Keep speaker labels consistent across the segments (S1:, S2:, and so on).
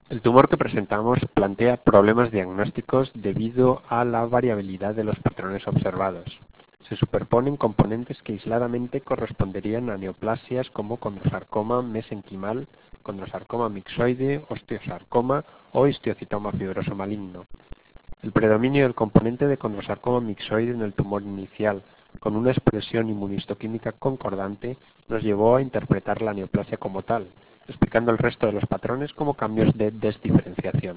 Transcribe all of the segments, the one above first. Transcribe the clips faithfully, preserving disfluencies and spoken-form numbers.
S1: El tumor que presentamos plantea problemas diagnósticos debido a la variabilidad de los patrones observados. Se superponen componentes que aisladamente corresponderían a neoplasias como condrosarcoma mesenquimal, condrosarcoma mixoide, osteosarcoma o histiocitoma fibroso maligno. El predominio del componente de condrosarcoma mixoide en el tumor inicial, con una expresión inmunistoquímica concordante, nos llevó a interpretar la neoplasia como tal, explicando el resto de los patrones como cambios de desdiferenciación.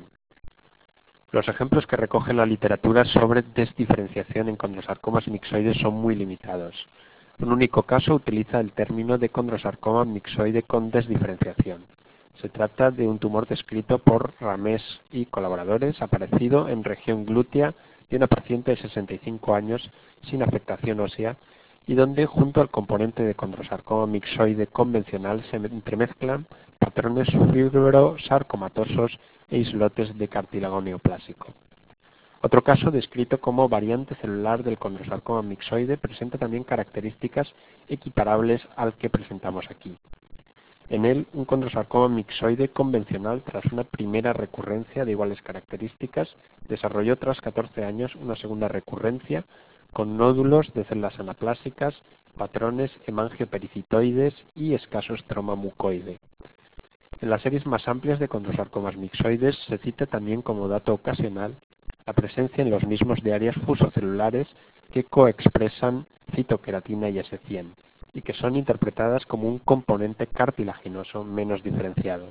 S1: Los ejemplos que recoge la literatura sobre desdiferenciación en condrosarcomas mixoides son muy limitados. Un único caso utiliza el término de condrosarcoma mixoide con desdiferenciación. Se trata de un tumor descrito por Ramés y colaboradores, aparecido en región glútea de una paciente de sesenta y cinco años sin afectación ósea y donde, junto al componente de condrosarcoma mixoide convencional, se entremezclan patrones fibrosarcomatosos e islotes de cartílago neoplásico. Otro caso, descrito como variante celular del condrosarcoma mixoide, presenta también características equiparables al que presentamos aquí. En él, un condrosarcoma mixoide convencional, tras una primera recurrencia de iguales características, desarrolló tras catorce años una segunda recurrencia con nódulos de células anaplásicas, patrones hemangiopericitoides y escaso estroma mucoide. En las series más amplias de condrosarcomas mixoides se cita también como dato ocasional la presencia en los mismos de áreas fusocelulares que coexpresan citoqueratina y ese cien y que son interpretadas como un componente cartilaginoso menos diferenciado.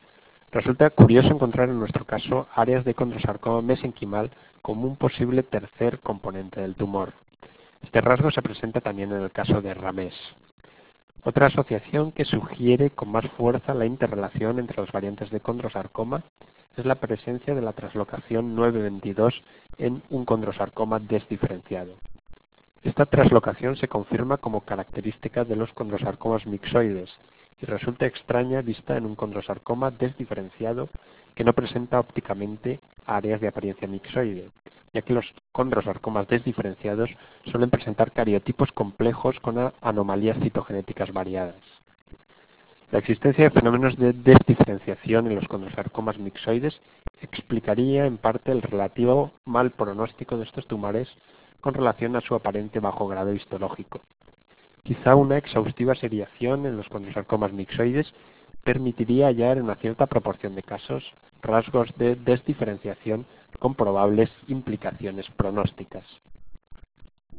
S1: Resulta curioso encontrar en nuestro caso áreas de condrosarcoma mesenquimal como un posible tercer componente del tumor. Este rasgo se presenta también en el caso de Ramés. Otra asociación que sugiere con más fuerza la interrelación entre las variantes de condrosarcoma es la presencia de la translocación nueve veintidós en un condrosarcoma desdiferenciado. Esta translocación se confirma como característica de los condrosarcomas mixoides y resulta extraña vista en un condrosarcoma desdiferenciado que no presenta ópticamente áreas de apariencia mixoide, ya que los condrosarcomas desdiferenciados suelen presentar cariotipos complejos con anomalías citogenéticas variadas. La existencia de fenómenos de desdiferenciación en los condrosarcomas mixoides explicaría en parte el relativo mal pronóstico de estos tumores con relación a su aparente bajo grado histológico. Quizá una exhaustiva seriación en los condrosarcomas mixoides permitiría hallar en una cierta proporción de casos rasgos de desdiferenciación con probables implicaciones pronósticas.